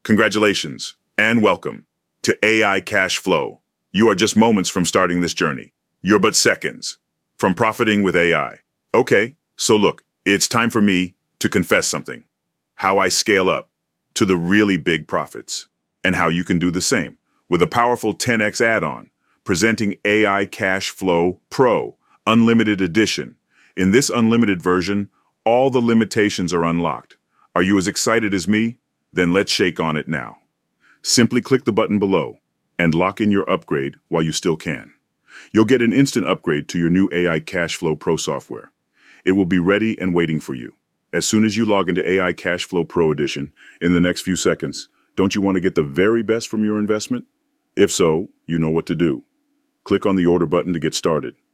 Congratulations and welcome to AI Cash Flow. You are just moments from starting this journey. You're but seconds from profiting with AI. Okay, so look, it's time for me to confess something. How I scale up to the really big profits and how you can do the same with a powerful 10x add-on presenting AI Cash Flow Pro Unlimited Edition. In this unlimited version, all the limitations are unlocked. Are you as excited as me? Then let's shake on it now. Simply click the button below and lock in your upgrade while you still can. You'll get an instant upgrade to your new AI Cashflow Pro software. It will be ready and waiting for you. As soon as you log into AI Cashflow Pro Edition in the next few seconds, don't you want to get the very best from your investment? If so, you know what to do. Click on the order button to get started.